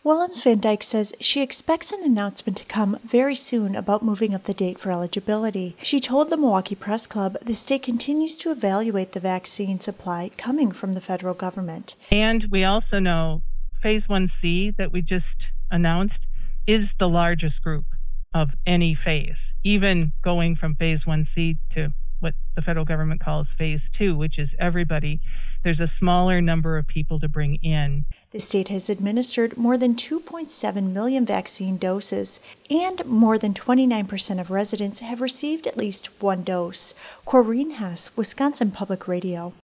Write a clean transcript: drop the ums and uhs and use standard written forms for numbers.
Willems Van Dyke says she expects an announcement to come very soon about moving up the date for eligibility. She told the Milwaukee Press Club the state continues to evaluate the vaccine supply coming from the federal government. And we also know Phase 1C that we just announced is the largest group of any phase, even going from Phase 1C to what the federal government calls Phase 2, which is everybody. There's a smaller number of people to bring in. The state has administered more than 2.7 million vaccine doses, and more than 29% of residents have received at least one dose. Corrine Hess, Wisconsin Public Radio.